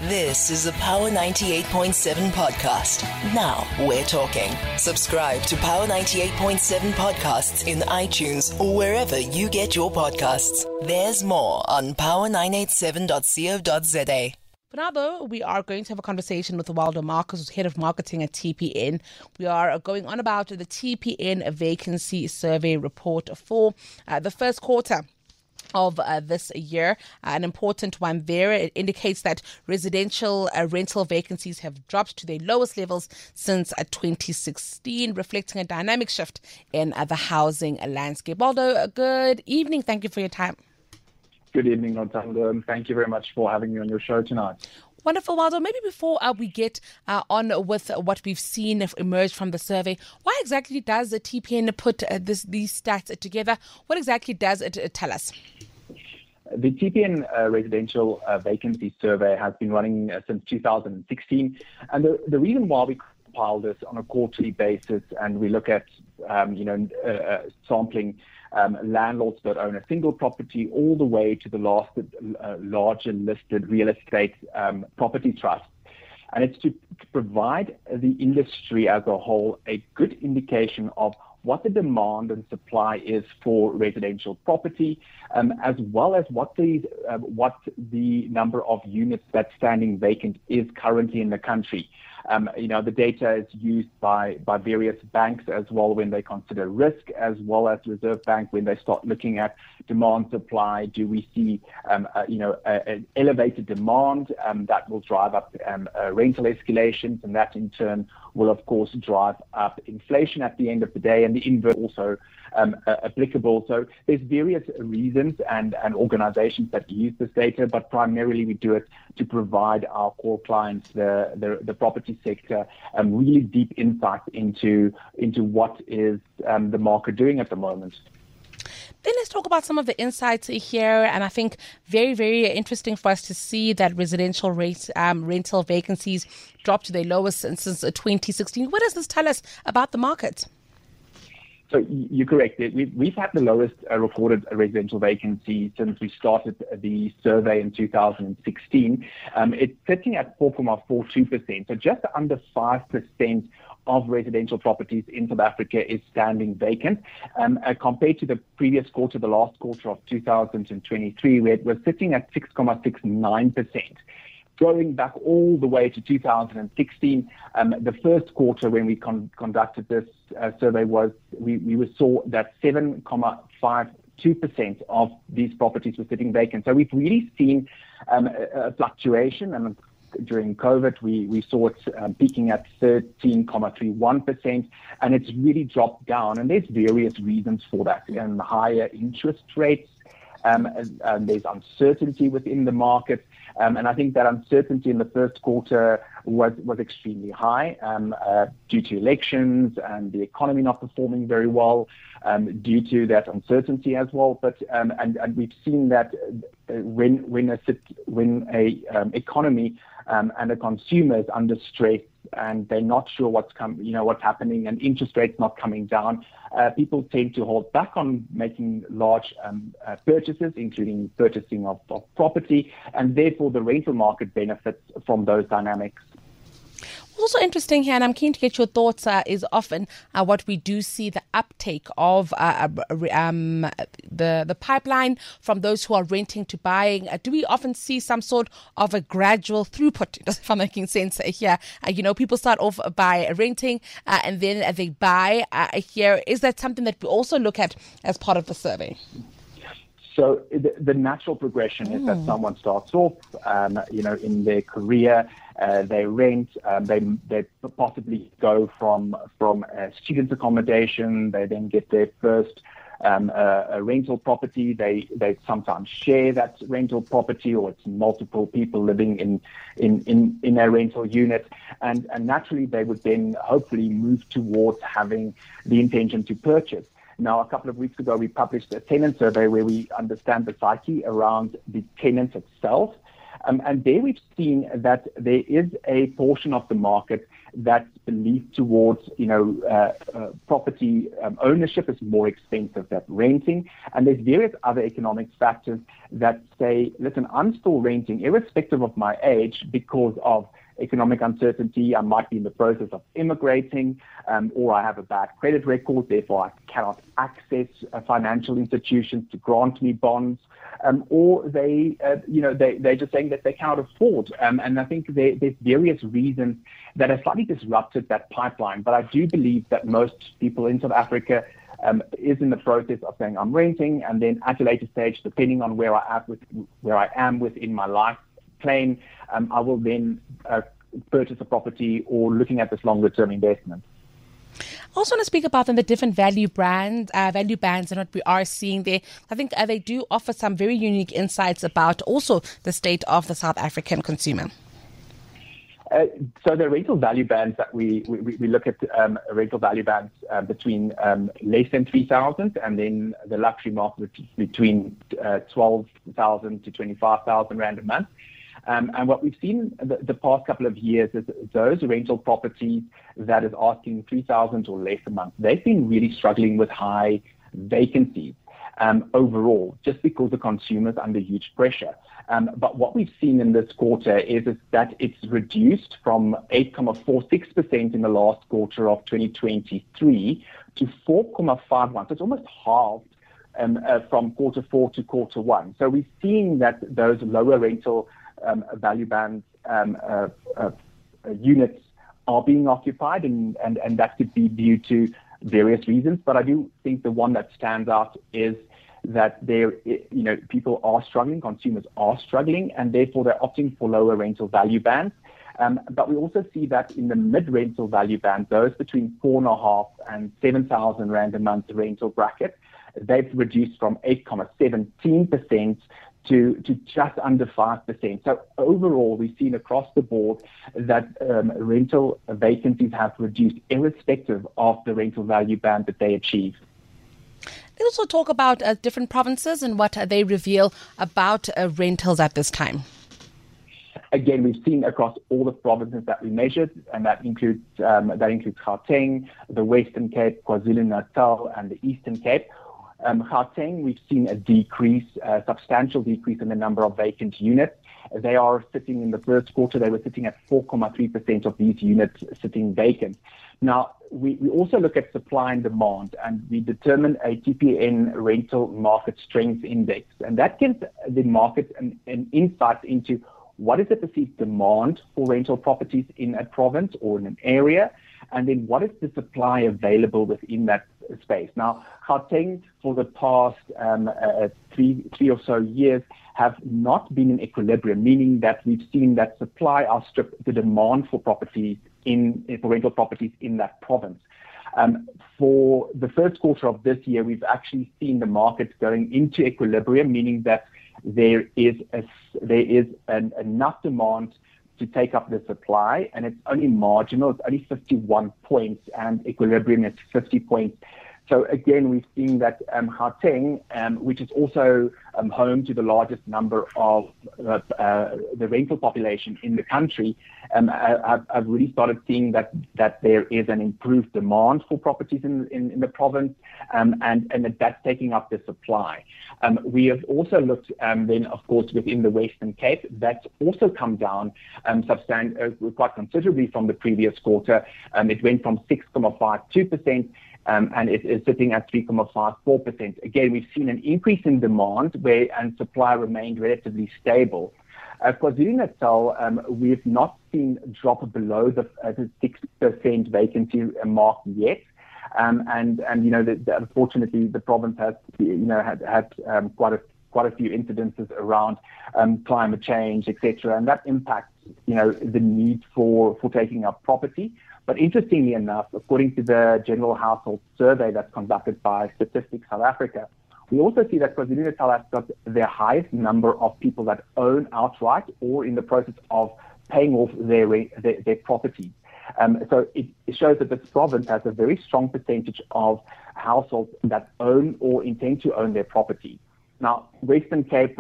This is a Power 98.7 podcast. Now we're talking. Subscribe to Power 98.7 podcasts in iTunes or wherever you get your podcasts. There's more on power987.co.za. For now, though, we are going to have a conversation with Waldo Marcus, who's head of marketing at TPN. We are going on about the TPN vacancy survey report for the first quarter of this year. An important one there. It indicates that residential rental vacancies have dropped to their lowest levels since 2016, reflecting a dynamic shift in the housing landscape. Waldo, good evening. Thank you for your time. Good evening, Ntando. Thank you very much for having me on your show tonight. Wonderful, Waldo. Maybe before we get on with what we've seen emerge from the survey, why exactly does the TPN put these stats together? What exactly does it tell us? The TPN residential vacancy survey has been running since 2016. And the reason why we compile this on a quarterly basis and we look at, sampling landlords that own a single property all the way to the larger listed real estate property trusts. And it's to provide the industry as a whole a good indication of what the demand and supply is for residential property, as well as what the number of units that's standing vacant is currently in the country. The data is used by various banks as well when they consider risk, as well as Reserve Bank when they start looking at demand supply. Do we see an elevated demand that will drive up rental escalations, and that in turn will of course drive up inflation at the end of the day, and the inverse also applicable. So there's various reasons and organizations that use this data, but primarily we do it to provide our core clients, the property sector, really deep insight into what is the market doing at the moment. Then let's talk about some of the insights here. And I think very, very interesting for us to see that residential rental vacancies dropped to their lowest since 2016. What does this tell us about the market? So you're correct. We've had the lowest recorded residential vacancy since we started the survey in 2016. It's sitting at 4.42%, so just under 5% of residential properties in South Africa is standing vacant, compared to the previous quarter, the last quarter of 2023, where it was sitting at 6.69%. Going back all the way to 2016, the first quarter when we conducted this survey we saw that 7.52% of these properties were sitting vacant. So we've really seen a fluctuation, and during COVID, we saw it peaking at 13.31%, and it's really dropped down. And there's various reasons for that, and higher interest rates. And there's uncertainty within the market. And I think that uncertainty in the first quarter was extremely high due to elections and the economy not performing very well due to that uncertainty as well. But and we've seen that when a economy and a consumer is under stress and they're not sure what's happening, and interest rates not coming down, people tend to hold back on making large purchases, including purchasing of property, and therefore the rental market benefits from those dynamics. Also interesting here, and I'm keen to get your thoughts, is often what we do see the uptake of the pipeline from those who are renting to buying. Do we often see some sort of a gradual throughput, if I'm making sense here? People start off by renting and then they buy here. Is that something that we also look at as part of the survey? So the natural progression is that someone starts off, in their career, they rent, they possibly go from student accommodation, they then get their first a rental property. They sometimes share that rental property, or it's multiple people living in a rental unit, and naturally they would then hopefully move towards having the intention to purchase. Now, a couple of weeks ago, we published a tenant survey where we understand the psyche around the tenant itself. And there we've seen that there is a portion of the market that's believed towards, property ownership is more expensive than renting. And there's various other economic factors that say, listen, I'm still renting irrespective of my age because of economic uncertainty. I might be in the process of immigrating, or I have a bad credit record, therefore I cannot access financial institutions to grant me bonds, or they're just saying that they cannot afford. And I think there's various reasons that have slightly disrupted that pipeline. But I do believe that most people in South Africa is in the process of saying I'm renting, and then at a later stage, depending on where I am within my life plane, I will then purchase a property or looking at this longer term investment. I also want to speak about the different value bands and what we are seeing there. I think they do offer some very unique insights about also the state of the South African consumer. So the rental value bands that we look at, rental value bands between less than 3,000, and then the luxury market between 12,000 to 25,000 rand a month. And what we've seen the past couple of years is those rental properties that is asking 3,000 or less a month, they've been really struggling with high vacancies overall, just because the consumer's under huge pressure. But what we've seen in this quarter is that it's reduced from 8.46% in the last quarter of 2023 to 4.51%. So it's almost halved from quarter 4 to quarter 1. So we're seeing that those lower rental value bands units are being occupied, and that could be due to various reasons. But I do think the one that stands out is that people are struggling, consumers are struggling, and therefore they're opting for lower rental value bands. But we also see that in the mid-rental value band, those between 4.5 and 7,000 rand a month rental bracket, they've reduced from 8.17% to just under 5%. So overall, we've seen across the board that rental vacancies have reduced irrespective of the rental value band that they achieve. They also talk about different provinces and what they reveal about rentals at this time. Again, we've seen across all the provinces that we measured, and that includes Gauteng, the Western Cape, KwaZulu-Natal, and the Eastern Cape. Gauteng, we've seen a substantial decrease in the number of vacant units. They are sitting in the first quarter, they were sitting at 4.3% of these units sitting vacant. Now, we also look at supply and demand, and we determine a TPN rental market strength index. And that gives the market an insight into what is the perceived demand for rental properties in a province or in an area, and then what is the supply available within that space. Now, Gauteng, for the past three or so years, have not been in equilibrium, meaning that we've seen that supply outstrip the demand for properties for rental properties in that province. For the first quarter of this year, we've actually seen the market going into equilibrium, meaning that there is enough demand to take up the supply, and it's only marginal. It's only 51 points, and equilibrium is 50 points. So again, we've seen that Gauteng, which is also home to the largest number of the rental population in the country, I've really started seeing that there is an improved demand for properties in the province, and that that's taking up the supply. We have also looked then, of course, within the Western Cape. That's also come down quite considerably from the previous quarter. It went from 6.52%. And it is sitting at 3.54%. Again, we've seen an increase in demand and supply remained relatively stable. KwaZulu-Natal, we've not seen a drop below the 6% vacancy mark yet. Unfortunately, the province has had quite a few incidences around climate change, etc., and that impacts the need for taking up property. But interestingly enough, according to the General Household Survey that's conducted by Statistics South Africa, we also see that KwaZulu-Natal has got the highest number of people that own outright or in the process of paying off their property. So it shows that this province has a very strong percentage of households that own or intend to own their property. Now, Western Cape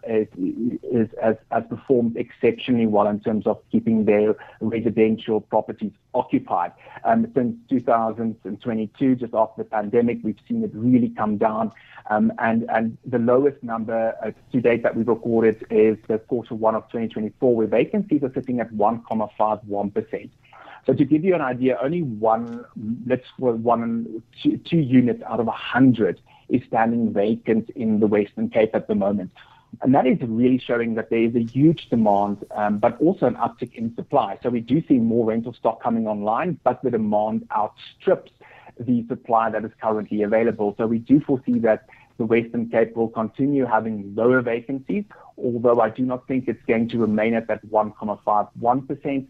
has performed exceptionally well in terms of keeping their residential properties occupied. Since 2022, just after the pandemic, we've seen it really come down. And the lowest number to date that we've recorded is the quarter one of 2024, where vacancies are sitting at 1.51%. So to give you an idea, only two units out of 100 is standing vacant in the Western Cape at the moment. And that is really showing that there is a huge demand, but also an uptick in supply. So we do see more rental stock coming online, but the demand outstrips the supply that is currently available. So we do foresee that the Western Cape will continue having lower vacancies, although I do not think it's going to remain at that 1.51%,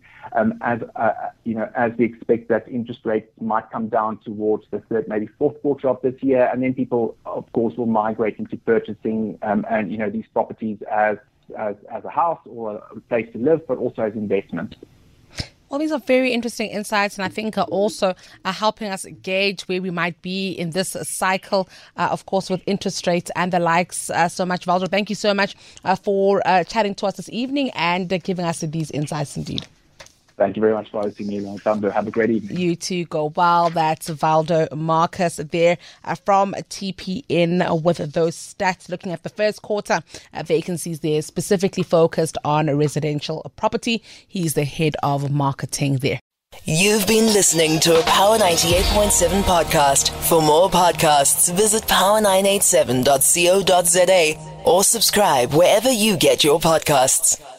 as we expect that interest rates might come down towards the third, maybe fourth quarter of this year, and then people, of course, will migrate into purchasing these properties as a house or a place to live, but also as investment. Well, these are very interesting insights, and I think are also helping us gauge where we might be in this cycle, of course, with interest rates and the likes. So much, Valdo. Thank you so much for chatting to us this evening and giving us these insights indeed. Thank you very much for hosting me, Ntando. Have a great evening. You too, go well. That's Valdo Marcus there from TPN with those stats, looking at the first quarter vacancies there, specifically focused on residential property. He's the head of marketing there. You've been listening to a Power 98.7 podcast. For more podcasts, visit power987.co.za or subscribe wherever you get your podcasts.